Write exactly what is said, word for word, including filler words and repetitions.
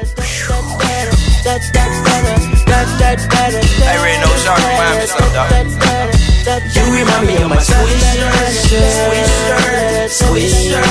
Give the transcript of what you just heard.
Hey, Ray, no shark, remind me something, dog. You remind me of my sweet shirt, sweet shirt, sweet shirt.